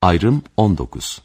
Ayrım 19.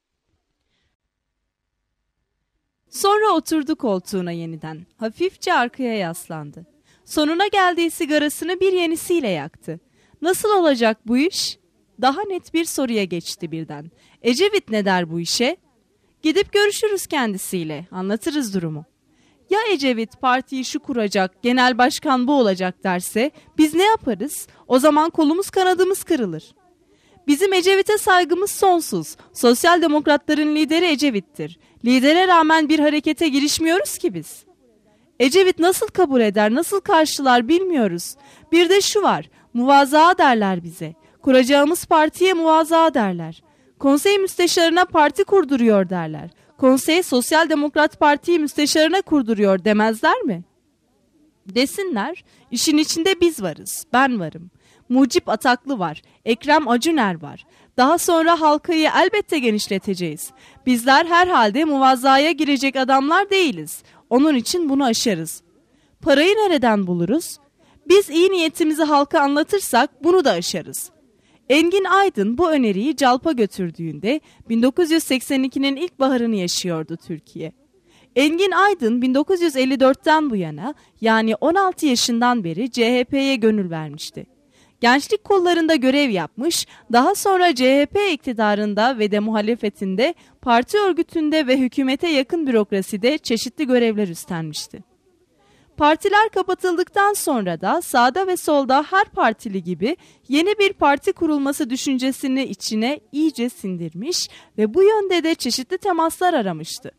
Sonra oturdu koltuğuna yeniden. Hafifçe arkaya yaslandı. Sonuna geldiği sigarasını bir yenisiyle yaktı. Nasıl olacak bu iş? Daha net bir soruya geçti birden. Ecevit ne der bu işe? Gidip görüşürüz kendisiyle, anlatırız durumu. Ya Ecevit partiyi şu kuracak, genel başkan bu olacak derse biz ne yaparız? O zaman kolumuz kanadımız kırılır. Bizim Ecevit'e saygımız sonsuz. Sosyal demokratların lideri Ecevit'tir. Lidere rağmen bir harekete girişmiyoruz ki biz. Ecevit nasıl kabul eder, nasıl karşılar bilmiyoruz. Bir de şu var, muvazaa derler bize. Kuracağımız partiye muvazaa derler. Konsey müsteşarına parti kurduruyor derler. Konsey Sosyal Demokrat Parti'yi müsteşarına kurduruyor demezler mi? Desinler, işin içinde biz varız, ben varım. Mucip Ataklı var, Ekrem Acuner var. Daha sonra halkayı elbette genişleteceğiz. Bizler herhalde muvazzaya girecek adamlar değiliz. Onun için bunu aşarız. Parayı nereden buluruz? Biz iyi niyetimizi halka anlatırsak bunu da aşarız. Engin Aydın bu öneriyi Calp'a götürdüğünde 1982'nin ilk baharını yaşıyordu Türkiye. Engin Aydın 1954'ten bu yana yani 16 yaşından beri CHP'ye gönül vermişti. Gençlik kollarında görev yapmış, daha sonra CHP iktidarında ve de muhalefetinde, parti örgütünde ve hükümete yakın bürokraside çeşitli görevler üstlenmişti. Partiler kapatıldıktan sonra da sağda ve solda her partili gibi yeni bir parti kurulması düşüncesini içine iyice sindirmiş ve bu yönde de çeşitli temaslar aramıştı.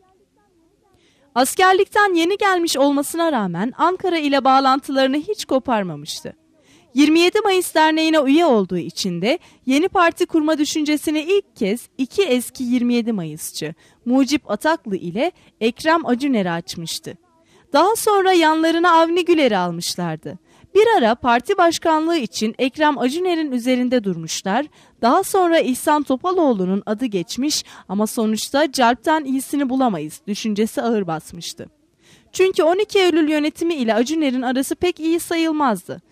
Askerlikten yeni gelmiş olmasına rağmen Ankara ile bağlantılarını hiç koparmamıştı. 27 Mayıs Derneği'ne üye olduğu için de yeni parti kurma düşüncesini ilk kez iki eski 27 Mayısçı Mucip Ataklı ile Ekrem Acuner'e açmıştı. Daha sonra yanlarına Avni Güler'i almışlardı. Bir ara parti başkanlığı için Ekrem Acuner'in üzerinde durmuşlar. Daha sonra İhsan Topaloğlu'nun adı geçmiş ama sonuçta Calp'ten iyisini bulamayız düşüncesi ağır basmıştı. Çünkü 12 Eylül yönetimi ile Acuner'in arası pek iyi sayılmazdı.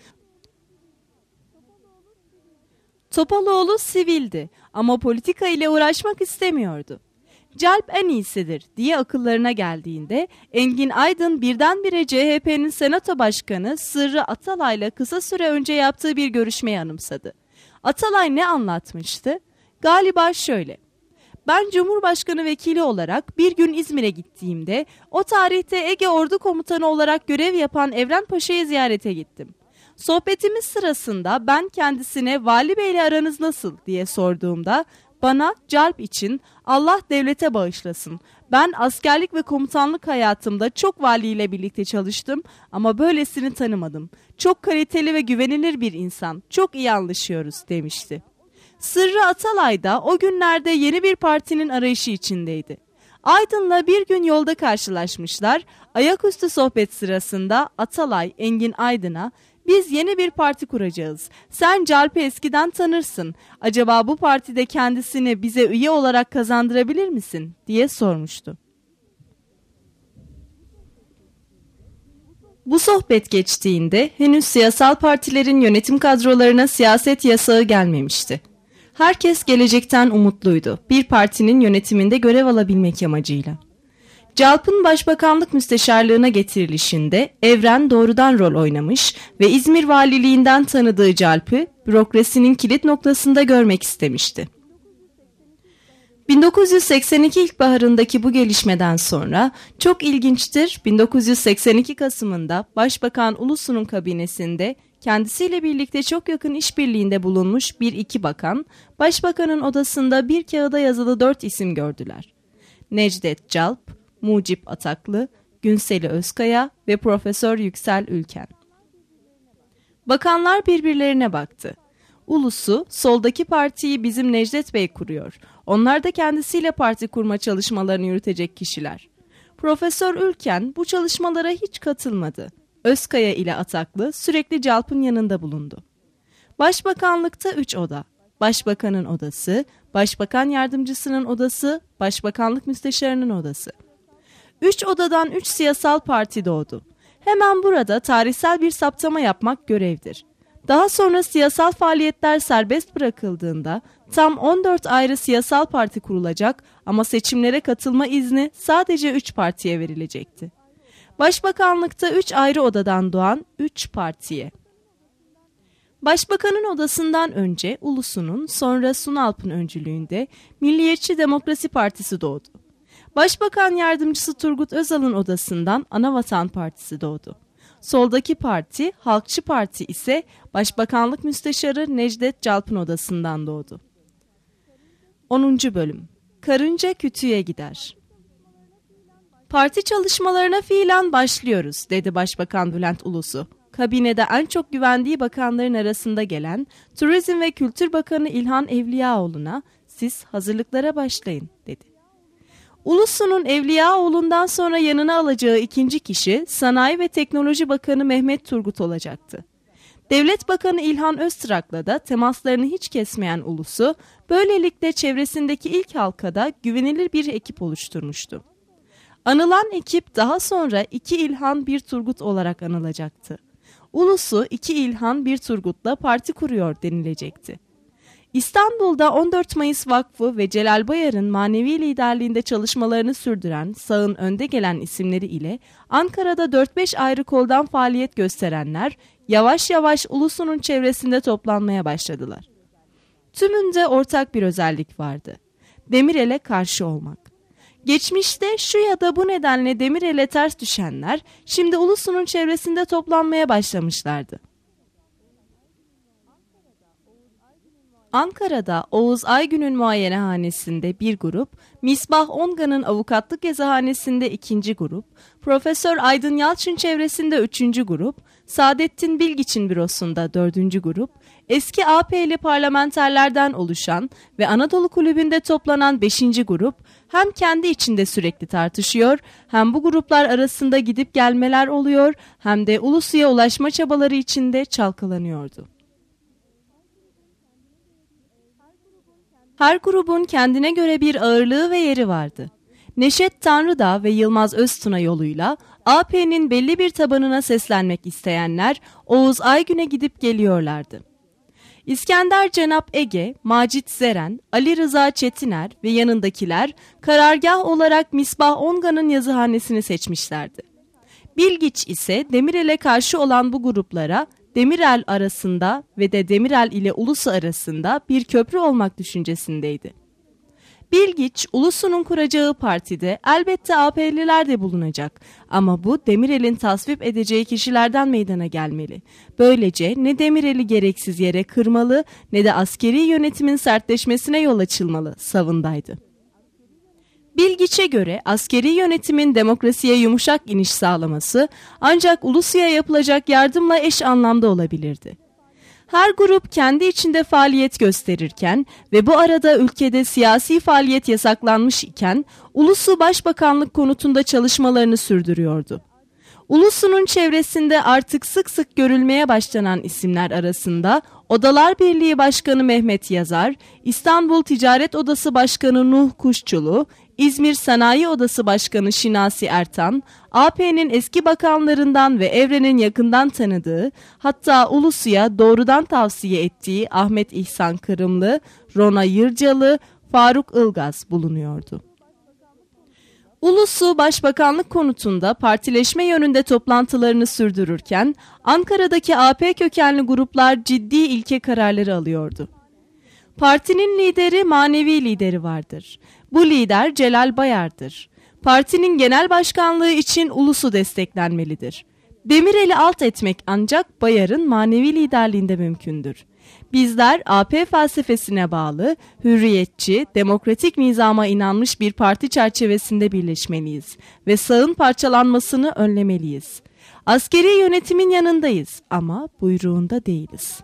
Topaloğlu sivildi ama politika ile uğraşmak istemiyordu. Calp en iyisidir diye akıllarına geldiğinde Engin Aydın birdenbire CHP'nin senato başkanı Sırrı Atalay'la kısa süre önce yaptığı bir görüşmeyi anımsadı. Atalay ne anlatmıştı? Galiba şöyle: ben Cumhurbaşkanı vekili olarak bir gün İzmir'e gittiğimde o tarihte Ege Ordu Komutanı olarak görev yapan Evren Paşa'yı ziyarete gittim. Sohbetimiz sırasında ben kendisine Vali Bey'le aranız nasıl diye sorduğumda bana Calp için Allah devlete bağışlasın. Ben askerlik ve komutanlık hayatımda çok valiyle birlikte çalıştım ama böylesini tanımadım. Çok kaliteli ve güvenilir bir insan. Çok iyi anlaşıyoruz demişti. Sırrı Atalay da o günlerde yeni bir partinin arayışı içindeydi. Aydın'la bir gün yolda karşılaşmışlar. Ayaküstü sohbet sırasında Atalay Engin Aydın'a biz yeni bir parti kuracağız. Sen Calp'i eskiden tanırsın. Acaba bu partide kendisini bize üye olarak kazandırabilir misin diye sormuştu. Bu sohbet geçtiğinde henüz siyasal partilerin yönetim kadrolarına siyaset yasağı gelmemişti. Herkes gelecekten umutluydu. Bir partinin yönetiminde görev alabilmek amacıyla. Calp'ın başbakanlık müsteşarlığına getirilişinde Evren doğrudan rol oynamış ve İzmir valiliğinden tanıdığı Calp'ı bürokrasinin kilit noktasında görmek istemişti. 1982 ilkbaharındaki bu gelişmeden sonra çok ilginçtir, 1982 Kasım'ında Başbakan Ulusu'nun kabinesinde kendisiyle birlikte çok yakın işbirliğinde bulunmuş bir iki bakan, Başbakanın odasında bir kağıda yazılı 4 isim gördüler. Necdet Calp, Mucip Ataklı, Günseli Özkaya ve Profesör Yüksel Ülken. Bakanlar birbirlerine baktı. Ulusu, soldaki partiyi bizim Necdet Bey kuruyor. Onlar da kendisiyle parti kurma çalışmalarını yürütecek kişiler. Profesör Ülken bu çalışmalara hiç katılmadı. Özkaya ile Ataklı sürekli Calp'ın yanında bulundu. Başbakanlıkta 3 oda. Başbakanın odası, Başbakan Yardımcısının odası, Başbakanlık Müsteşarının odası. 3 odadan 3 siyasal parti doğdu. Hemen burada tarihsel bir saptama yapmak görevdir. Daha sonra siyasal faaliyetler serbest bırakıldığında tam 14 ayrı siyasal parti kurulacak ama seçimlere katılma izni sadece 3 partiye verilecekti. Başbakanlıkta 3 ayrı odadan doğan 3 partiye. Başbakanın odasından önce Ulusu'nun, sonra Sunalp'ın öncülüğünde Milliyetçi Demokrasi Partisi doğdu. Başbakan yardımcısı Turgut Özal'ın odasından Anavatan Partisi doğdu. Soldaki parti, Halkçı Parti ise Başbakanlık Müsteşarı Necdet Calp'ın odasından doğdu. 10. Bölüm. Karınca kütüğe gider. Parti çalışmalarına fiilen başlıyoruz, dedi Başbakan Bülent Ulusu. Kabinede en çok güvendiği bakanların arasında gelen Turizm ve Kültür Bakanı İlhan Evliyaoğlu'na siz hazırlıklara başlayın, dedi. Ulusu'nun Evliyaoğlu'ndan sonra yanına alacağı ikinci kişi Sanayi ve Teknoloji Bakanı Mehmet Turgut olacaktı. Devlet Bakanı İlhan Öztrak'la da temaslarını hiç kesmeyen Ulusu, böylelikle çevresindeki ilk halkada güvenilir bir ekip oluşturmuştu. Anılan ekip daha sonra 2 İlhan 1 Turgut olarak anılacaktı. Ulusu 2 İlhan 1 Turgut'la parti kuruyor denilecekti. İstanbul'da 14 Mayıs Vakfı ve Celal Bayar'ın manevi liderliğinde çalışmalarını sürdüren sağın önde gelen isimleri ile Ankara'da 4-5 ayrı koldan faaliyet gösterenler yavaş yavaş Ulusu'nun çevresinde toplanmaya başladılar. Tümünde ortak bir özellik vardı: Demirel'e karşı olmak. Geçmişte şu ya da bu nedenle Demirel'e ters düşenler şimdi Ulusu'nun çevresinde toplanmaya başlamışlardı. Ankara'da Oğuz Aygün'ün muayenehanesinde bir grup, Misbah Ongan'ın avukatlık yazıhanesinde 2. grup, Profesör Aydın Yalçın çevresinde 3. grup, Saadettin Bilgiç'in bürosunda 4. grup, eski AP'li parlamenterlerden oluşan ve Anadolu Kulübü'nde toplanan 5. grup, hem kendi içinde sürekli tartışıyor, hem bu gruplar arasında gidip gelmeler oluyor, hem de Ulusu'ya ulaşma çabaları içinde çalkalanıyordu. Her grubun kendine göre bir ağırlığı ve yeri vardı. Neşet Tanrıdağ ve Yılmaz Öztuna yoluyla AP'nin belli bir tabanına seslenmek isteyenler Oğuz Aygün'e gidip geliyorlardı. İskender Cenap Ege, Macit Zeren, Ali Rıza Çetiner ve yanındakiler karargah olarak Misbah Ongan'ın yazıhanesini seçmişlerdi. Bilgiç ise Demirel'e karşı olan bu gruplara Demirel arasında ve de Demirel ile Ulusu arasında bir köprü olmak düşüncesindeydi. Bilgiç, Ulusu'nun kuracağı partide elbette AP'liler de bulunacak ama bu Demirel'in tasvip edeceği kişilerden meydana gelmeli. Böylece ne Demirel'i gereksiz yere kırmalı ne de askeri yönetimin sertleşmesine yol açılmalı savındaydı. Bilgiç'e göre askeri yönetimin demokrasiye yumuşak iniş sağlaması ancak Ulusu'ya yapılacak yardımla eş anlamda olabilirdi. Her grup kendi içinde faaliyet gösterirken ve bu arada ülkede siyasi faaliyet yasaklanmış iken Ulusu Başbakanlık konutunda çalışmalarını sürdürüyordu. Ulusu'nun çevresinde artık sık sık görülmeye başlanan isimler arasında Odalar Birliği Başkanı Mehmet Yazar, İstanbul Ticaret Odası Başkanı Nuh Kuşçulu, İzmir Sanayi Odası Başkanı Şinasi Ertan, AP'nin eski bakanlarından ve Evren'in yakından tanıdığı, hatta Ulusu'ya doğrudan tavsiye ettiği Ahmet İhsan Kırımlı, Rona Yırcalı, Faruk Ilgaz bulunuyordu. Ulusu Başbakanlık konutunda partileşme yönünde toplantılarını sürdürürken Ankara'daki AP kökenli gruplar ciddi ilke kararları alıyordu. Partinin lideri manevi lideri vardır. Bu lider Celal Bayar'dır. Partinin genel başkanlığı için Ulusu desteklenmelidir. Demirel'i alt etmek ancak Bayar'ın manevi liderliğinde mümkündür. Bizler AP felsefesine bağlı, hürriyetçi, demokratik nizama inanmış bir parti çerçevesinde birleşmeliyiz ve sağın parçalanmasını önlemeliyiz. Askeri yönetimin yanındayız ama buyruğunda değiliz.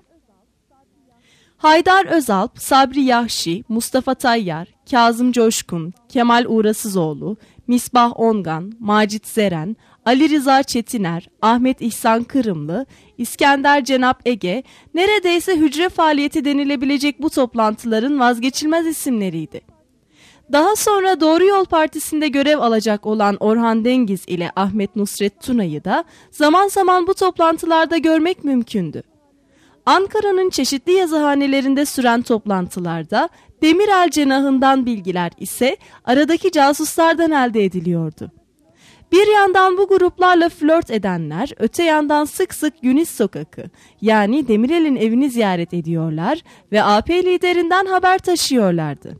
Haydar Özalp, Sabri Yahşi, Mustafa Tayyar, Kazım Coşkun, Kemal Uğrasızoğlu, Misbah Ongan, Macit Zeren, Ali Rıza Çetiner, Ahmet İhsan Kırımlı, İskender Cenap Ege neredeyse hücre faaliyeti denilebilecek bu toplantıların vazgeçilmez isimleriydi. Daha sonra Doğru Yol Partisi'nde görev alacak olan Orhan Dengiz ile Ahmet Nusret Tuna'yı da zaman zaman bu toplantılarda görmek mümkündü. Ankara'nın çeşitli yazıhanelerinde süren toplantılarda Demirel cenahından bilgiler ise aradaki casuslardan elde ediliyordu. Bir yandan bu gruplarla flört edenler, öte yandan sık sık Güniz Sokakı yani Demirel'in evini ziyaret ediyorlar ve AP liderinden haber taşıyorlardı.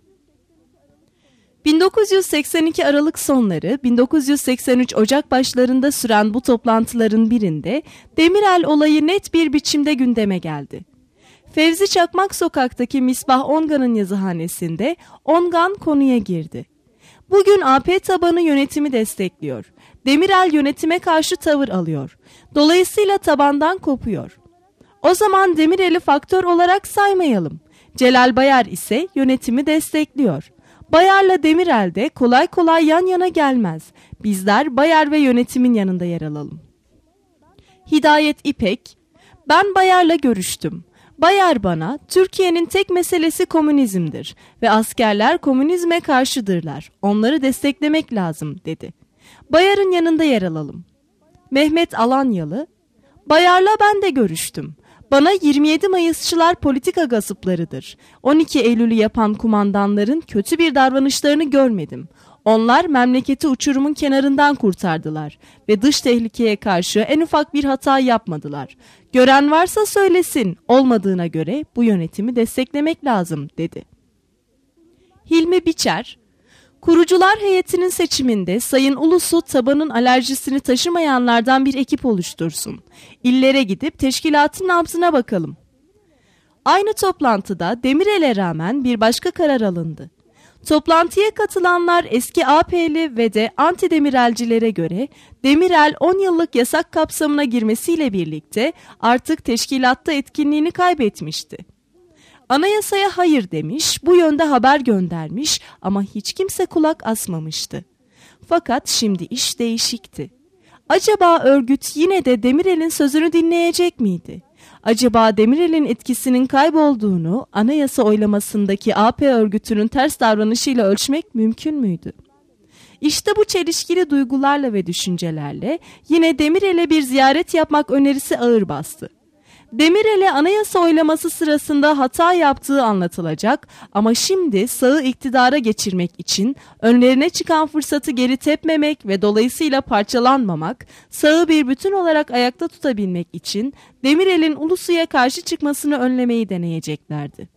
1982 Aralık sonları, 1983 Ocak başlarında süren bu toplantıların birinde Demirel olayı net bir biçimde gündeme geldi. Fevzi Çakmak sokaktaki Misbah Ongan'ın yazıhanesinde Ongan konuya girdi. Bugün AP tabanı yönetimi destekliyor. Demirel yönetime karşı tavır alıyor. Dolayısıyla tabandan kopuyor. O zaman Demirel'i faktör olarak saymayalım. Celal Bayar ise yönetimi destekliyor. Bayar'la Demirel de kolay kolay yan yana gelmez. Bizler Bayar ve yönetimin yanında yer alalım. Hidayet İpek, ben Bayar'la görüştüm. Bayar bana Türkiye'nin tek meselesi komünizmdir ve askerler komünizme karşıdırlar. Onları desteklemek lazım dedi. Bayar'ın yanında yer alalım. Mehmet Alanyalı, Bayar'la ben de görüştüm. Bana 27 Mayısçılar politika gasıplarıdır. 12 Eylül'ü yapan kumandanların kötü bir davranışlarını görmedim. Onlar memleketi uçurumun kenarından kurtardılar ve dış tehlikeye karşı en ufak bir hata yapmadılar. Gören varsa söylesin, olmadığına göre bu yönetimi desteklemek lazım dedi. Hilmi Biçer, kurucular heyetinin seçiminde Sayın Ulusu tabanın alerjisini taşımayanlardan bir ekip oluştursun. İllere gidip teşkilatın nabzına bakalım. Aynı toplantıda Demirel'e rağmen bir başka karar alındı. Toplantıya katılanlar eski AP'li ve de anti-Demirelcilere göre Demirel 10 yıllık yasak kapsamına girmesiyle birlikte artık teşkilatta etkinliğini kaybetmişti. Anayasaya hayır demiş, bu yönde haber göndermiş ama hiç kimse kulak asmamıştı. Fakat şimdi iş değişikti. Acaba örgüt yine de Demirel'in sözünü dinleyecek miydi? Acaba Demirel'in etkisinin kaybolduğunu anayasa oylamasındaki AP örgütünün ters davranışıyla ölçmek mümkün müydü? İşte bu çelişkili duygularla ve düşüncelerle yine Demirel'e bir ziyaret yapmak önerisi ağır bastı. Demirel'e anayasa oylaması sırasında hata yaptığı anlatılacak ama şimdi sağı iktidara geçirmek için önlerine çıkan fırsatı geri tepmemek ve dolayısıyla parçalanmamak, sağı bir bütün olarak ayakta tutabilmek için Demirel'in Ulusu'ya karşı çıkmasını önlemeyi deneyeceklerdi.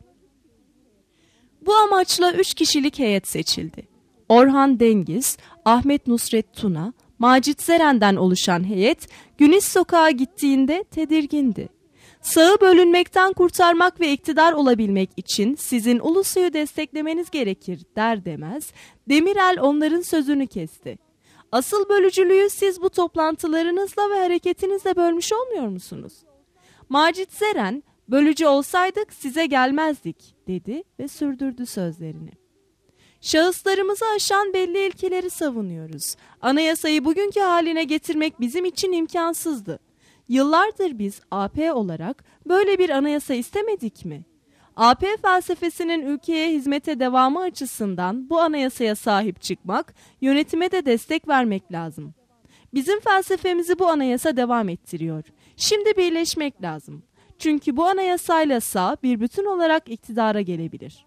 Bu amaçla 3 kişilik heyet seçildi. Orhan Dengiz, Ahmet Nusret Tuna, Macit Zeren'den oluşan heyet Güniz Sokağa gittiğinde tedirgindi. Sağı bölünmekten kurtarmak ve iktidar olabilmek için sizin Ulusu'yu desteklemeniz gerekir der demez, Demirel onların sözünü kesti. Asıl bölücülüğü siz bu toplantılarınızla ve hareketinizle bölmüş olmuyor musunuz? Macit Zeren, bölücü olsaydık size gelmezdik dedi ve sürdürdü sözlerini. Şahıslarımızı aşan belli ilkeleri savunuyoruz. Anayasayı bugünkü haline getirmek bizim için imkansızdı. Yıllardır biz AP olarak böyle bir anayasa istemedik mi? AP felsefesinin ülkeye hizmete devamı açısından bu anayasaya sahip çıkmak, yönetime de destek vermek lazım. Bizim felsefemizi bu anayasa devam ettiriyor. Şimdi birleşmek lazım. Çünkü bu anayasayla sağ bir bütün olarak iktidara gelebilir.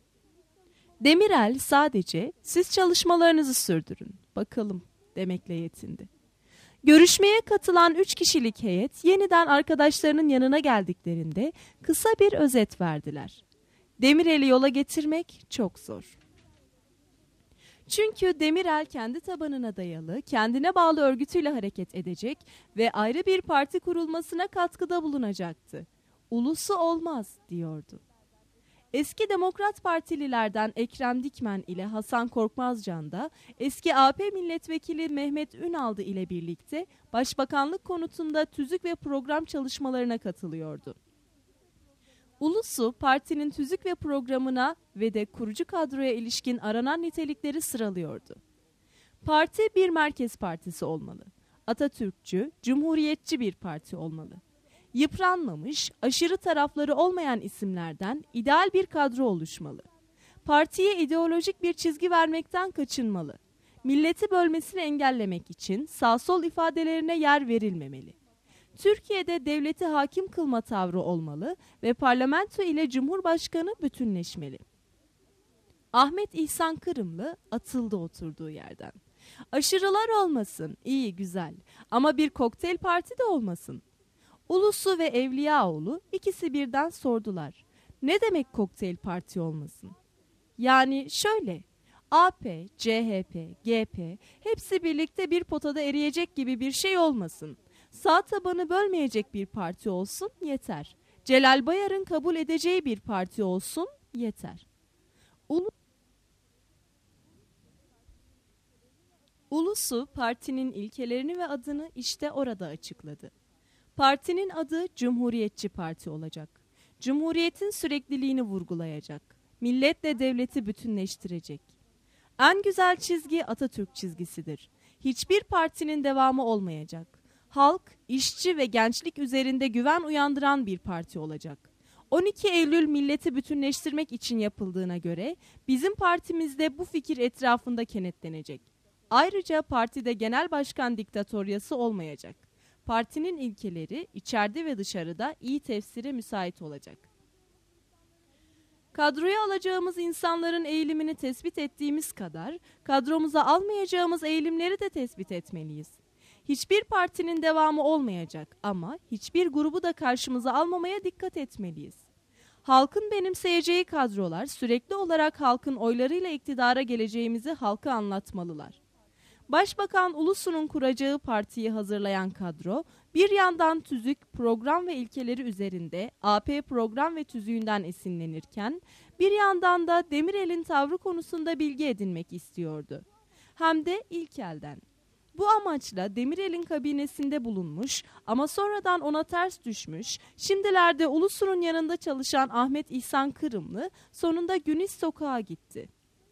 Demirel sadece siz çalışmalarınızı sürdürün, bakalım demekle yetindi. Görüşmeye katılan 3 kişilik heyet yeniden arkadaşlarının yanına geldiklerinde kısa bir özet verdiler. Demirel'i yola getirmek çok zor. Çünkü Demirel kendi tabanına dayalı, kendine bağlı örgütüyle hareket edecek ve ayrı bir parti kurulmasına katkıda bulunacaktı. Ulusu olmaz diyordu. Eski Demokrat Partililerden Ekrem Dikmen ile Hasan Korkmazcan da eski AP milletvekili Mehmet Ünaldı ile birlikte Başbakanlık konutunda tüzük ve program çalışmalarına katılıyordu. Ulusu partinin tüzük ve programına ve de kurucu kadroya ilişkin aranan nitelikleri sıralıyordu. Parti bir merkez partisi olmalı. Atatürkçü, cumhuriyetçi bir parti olmalı. Yıpranmamış, aşırı tarafları olmayan isimlerden ideal bir kadro oluşmalı. Partiye ideolojik bir çizgi vermekten kaçınmalı. Milleti bölmesini engellemek için sağ-sol ifadelerine yer verilmemeli. Türkiye'de devleti hakim kılma tavrı olmalı ve parlamento ile Cumhurbaşkanı bütünleşmeli. Ahmet İhsan Kırımlı atıldı oturduğu yerden. Aşırılar olmasın, iyi güzel, ama bir kokteyl parti de olmasın. Ulusu ve Evliyaoğlu ikisi birden sordular. Ne demek kokteyl parti olmasın? Yani şöyle, AP, CHP, GP hepsi birlikte bir potada eriyecek gibi bir şey olmasın. Sağ tabanı bölmeyecek bir parti olsun yeter. Celal Bayar'ın kabul edeceği bir parti olsun yeter. Ulusu partinin ilkelerini ve adını işte orada açıkladı. Partinin adı Cumhuriyetçi Parti olacak. Cumhuriyetin sürekliliğini vurgulayacak. Milletle devleti bütünleştirecek. En güzel çizgi Atatürk çizgisidir. Hiçbir partinin devamı olmayacak. Halk, işçi ve gençlik üzerinde güven uyandıran bir parti olacak. 12 Eylül milleti bütünleştirmek için yapıldığına göre bizim partimizde bu fikir etrafında kenetlenecek. Ayrıca partide genel başkan diktatoryası olmayacak. Partinin ilkeleri içeride ve dışarıda iyi tefsire müsait olacak. Kadroya alacağımız insanların eğilimini tespit ettiğimiz kadar, kadromuza almayacağımız eğilimleri de tespit etmeliyiz. Hiçbir partinin devamı olmayacak ama hiçbir grubu da karşımıza almamaya dikkat etmeliyiz. Halkın benimseyeceği kadrolar sürekli olarak halkın oylarıyla iktidara geleceğimizi halka anlatmalılar. Başbakan Ulusu'nun kuracağı partiyi hazırlayan kadro, bir yandan tüzük, program ve ilkeleri üzerinde AP program ve tüzüğünden esinlenirken, bir yandan da Demirel'in tavrı konusunda bilgi edinmek istiyordu. Hem de ilk elden. Bu amaçla Demirel'in kabinesinde bulunmuş ama sonradan ona ters düşmüş, şimdilerde Ulusu'nun yanında çalışan Ahmet İhsan Kırımlı sonunda Güniş Sokağa gitti.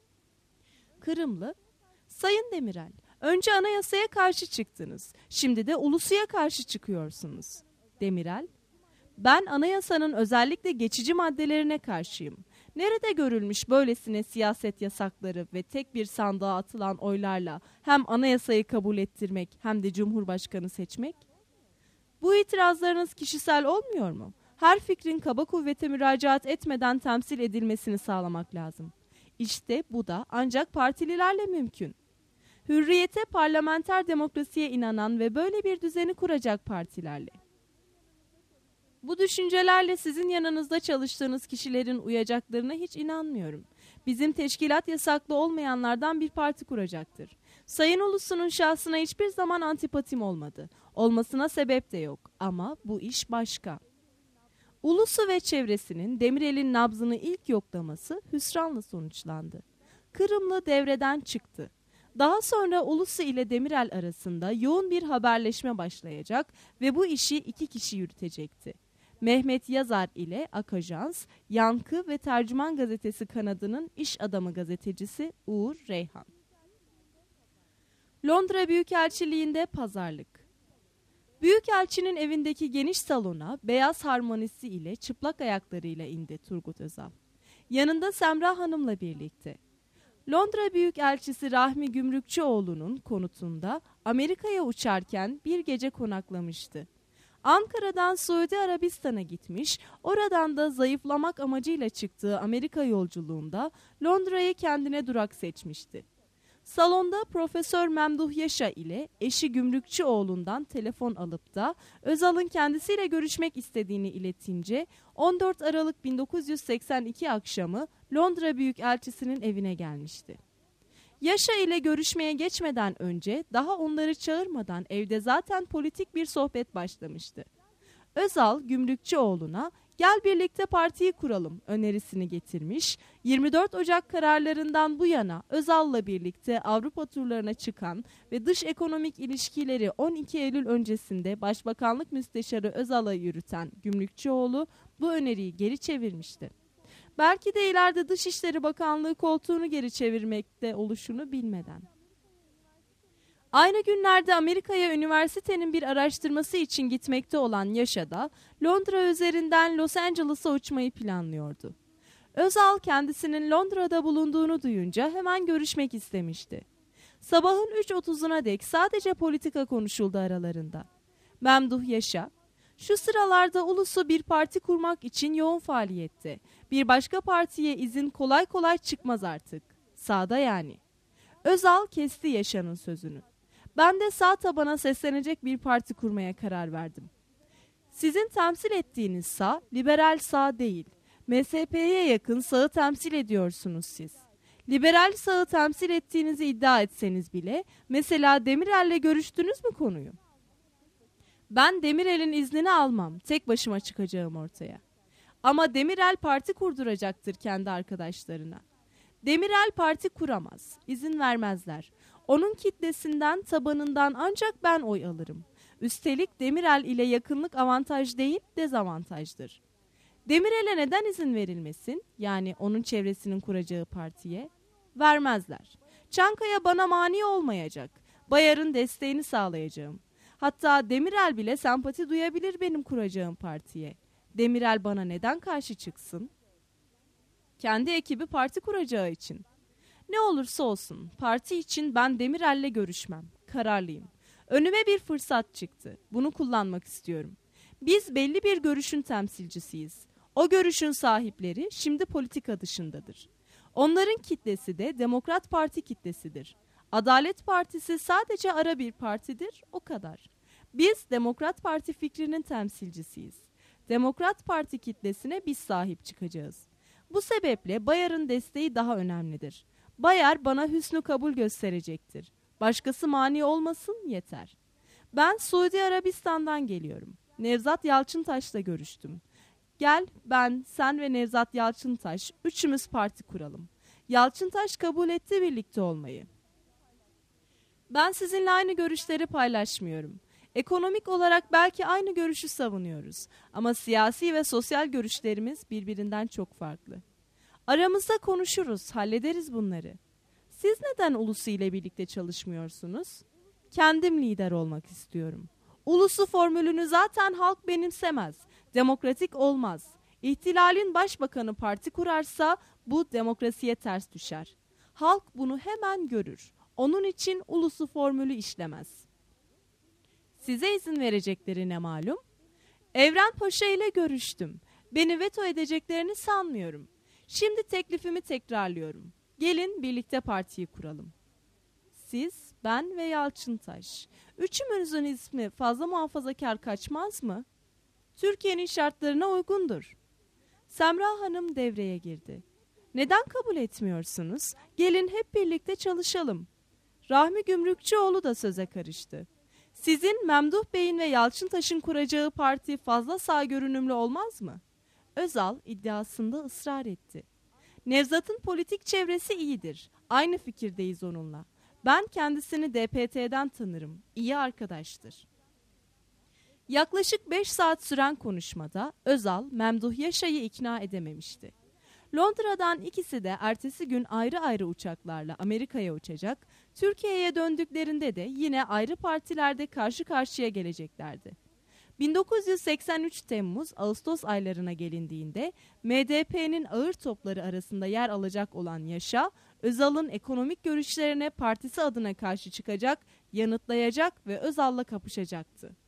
Kırımlı, "Sayın Demirel, önce anayasaya karşı çıktınız, şimdi de Ulusu'ya karşı çıkıyorsunuz." Demirel, "Ben anayasanın özellikle geçici maddelerine karşıyım. Nerede görülmüş böylesine siyaset yasakları ve tek bir sandığa atılan oylarla hem anayasayı kabul ettirmek hem de Cumhurbaşkanı seçmek? Bu itirazlarınız kişisel olmuyor mu? Her fikrin kaba kuvvete müracaat etmeden temsil edilmesini sağlamak lazım. İşte bu da ancak partililerle mümkün. Hürriyete, parlamenter demokrasiye inanan ve böyle bir düzeni kuracak partilerle. Bu düşüncelerle sizin yanınızda çalıştığınız kişilerin uyacaklarına hiç inanmıyorum. Bizim teşkilat yasaklı olmayanlardan bir parti kuracaktır. Sayın Ulusu'nun şahsına hiçbir zaman antipatim olmadı. Olmasına sebep de yok ama bu iş başka." Ulusu ve çevresinin Demirel'in nabzını ilk yoklaması hüsranla sonuçlandı. Kırımlı devreden çıktı. Daha sonra Ulusu ile Demirel arasında yoğun bir haberleşme başlayacak ve bu işi iki kişi yürütecekti. Mehmet Yazar ile Akajans, Yankı ve Tercüman Gazetesi kanadının iş adamı gazetecisi Uğur Reyhan. Londra Büyükelçiliğinde pazarlık. Büyükelçinin evindeki geniş salona beyaz harmonisi ile çıplak ayaklarıyla indi Turgut Özal. Yanında Semra Hanım'la birlikte. Londra Büyükelçisi Rahmi Gümrükçüoğlu'nun konutunda Amerika'ya uçarken bir gece konaklamıştı. Ankara'dan Suudi Arabistan'a gitmiş, oradan da zayıflamak amacıyla çıktığı Amerika yolculuğunda Londra'yı kendine durak seçmişti. Salonda Profesör Memduh Yaşa ile eşi Gümrükçüoğlu'ndan telefon alıp da Özal'ın kendisiyle görüşmek istediğini iletince 14 Aralık 1982 akşamı Londra Büyükelçisi'nin evine gelmişti. Yaşa ile görüşmeye geçmeden önce daha onları çağırmadan evde zaten politik bir sohbet başlamıştı. Özal Gümrükçüoğlu'na "Gel birlikte partiyi kuralım" önerisini getirmiş. 24 Ocak kararlarından bu yana Özal'la birlikte Avrupa turlarına çıkan ve dış ekonomik ilişkileri 12 Eylül öncesinde Başbakanlık Müsteşarı Özal'a yürüten Gümrükçüoğlu bu öneriyi geri çevirmişti. Belki de ileride Dışişleri Bakanlığı koltuğunu geri çevirmekte oluşunu bilmeden. Aynı günlerde Amerika'ya üniversitenin bir araştırması için gitmekte olan Yaşa da Londra üzerinden Los Angeles'a uçmayı planlıyordu. Özal kendisinin Londra'da bulunduğunu duyunca hemen görüşmek istemişti. Sabahın 3.30'una dek sadece politika konuşuldu aralarında. Memduh Yaşa, şu sıralarda ulusu bir parti kurmak için yoğun faaliyette. Bir başka partiye izin kolay kolay çıkmaz artık. Sağda yani. Özal kesti Yaşa'nın sözünü. Ben de sağ tabana seslenecek bir parti kurmaya karar verdim. Sizin temsil ettiğiniz sağ, liberal sağ değil. MSP'ye yakın sağı temsil ediyorsunuz siz. Liberal sağı temsil ettiğinizi iddia etseniz bile, mesela Demirel'le görüştünüz mü konuyu? Ben Demirel'in iznini almam, tek başıma çıkacağım ortaya. Ama Demirel parti kurduracaktır kendi arkadaşlarına. Demirel parti kuramaz, izin vermezler. Onun kitlesinden, tabanından ancak ben oy alırım. Üstelik Demirel ile yakınlık avantaj değil, dezavantajdır. Demirel'e neden izin verilmesin? Yani onun çevresinin kuracağı partiye. Vermezler. Çankaya bana mani olmayacak. Bayar'ın desteğini sağlayacağım. Hatta Demirel bile sempati duyabilir benim kuracağım partiye. Demirel bana neden karşı çıksın? Kendi ekibi parti kuracağı için. Ne olursa olsun parti için ben Demirel'le görüşmem. Kararlıyım. Önüme bir fırsat çıktı. Bunu kullanmak istiyorum. Biz belli bir görüşün temsilcisiyiz. O görüşün sahipleri şimdi politika dışındadır. Onların kitlesi de Demokrat Parti kitlesidir. Adalet Partisi sadece ara bir partidir, o kadar. Biz Demokrat Parti fikrinin temsilcisiyiz. Demokrat Parti kitlesine biz sahip çıkacağız. Bu sebeple Bayar'ın desteği daha önemlidir. Bayar bana hüsnü kabul gösterecektir. Başkası mani olmasın yeter. Ben Suudi Arabistan'dan geliyorum. Nevzat Yalçıntaş'la görüştüm. Gel ben, sen ve Nevzat Yalçıntaş üçümüz parti kuralım. Yalçıntaş kabul etti birlikte olmayı. Ben sizinle aynı görüşleri paylaşmıyorum. Ekonomik olarak belki aynı görüşü savunuyoruz. Ama siyasi ve sosyal görüşlerimiz birbirinden çok farklı. Aramızda konuşuruz, hallederiz bunları. Siz neden Ulusu ile birlikte çalışmıyorsunuz? Kendim lider olmak istiyorum. Ulusu formülünü zaten halk benimsemez. Demokratik olmaz. İhtilalin başbakanı parti kurarsa bu demokrasiye ters düşer. Halk bunu hemen görür. Onun için ulusu formülü işlemez. Size izin verecekleri ne malum? Evren Paşa ile görüştüm. Beni veto edeceklerini sanmıyorum. Şimdi teklifimi tekrarlıyorum. Gelin birlikte partiyi kuralım. Siz, ben ve Yalçıntaş. Üçümüzün ismi fazla muhafazakar kaçmaz mı? Türkiye'nin şartlarına uygundur. Semra Hanım devreye girdi. Neden kabul etmiyorsunuz? Gelin hep birlikte çalışalım. Rahmi Gümrükçüoğlu da söze karıştı. Sizin Memduh Bey'in ve Yalçıntaş'ın kuracağı parti fazla sağ görünümlü olmaz mı? Özal iddiasında ısrar etti. Nevzat'ın politik çevresi iyidir. Aynı fikirdeyiz onunla. Ben kendisini DPT'den tanırım. İyi arkadaştır. Yaklaşık 5 saat süren konuşmada Özal, Memduh Yaşa'yı ikna edememişti. Londra'dan ikisi de ertesi gün ayrı ayrı uçaklarla Amerika'ya uçacak, Türkiye'ye döndüklerinde de yine ayrı partilerde karşı karşıya geleceklerdi. 1983 Temmuz-Ağustos aylarına gelindiğinde MDP'nin ağır topları arasında yer alacak olan Yaşa, Özal'ın ekonomik görüşlerine partisi adına karşı çıkacak, yanıtlayacak ve Özal'la kapışacaktı.